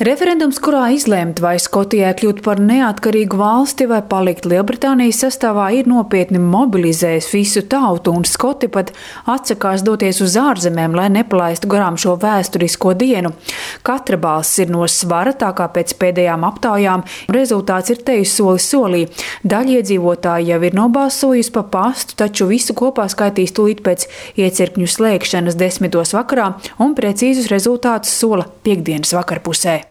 Referendums, kurā izlēmt, vai Skotijai kļūt par neatkarīgu valsti vai palikt Lielbritānijas sastāvā, ir nopietni mobilizējis visu tautu, un Skoti pat atsakās doties uz ārzemēm, lai nepalaistu garām šo vēsturisko dienu. Katra balss ir no svara, tā kā pēc pēdējām aptaujām rezultāts ir teju soli solī. Daļa iedzīvotāji jau ir nobalsojusi pa pastu, taču visu kopā skaitīs tūlīt pēc iecirkņu slēgšanas 10. vakarā, un precīzus rezultātus sola piektdienas vakarpusē.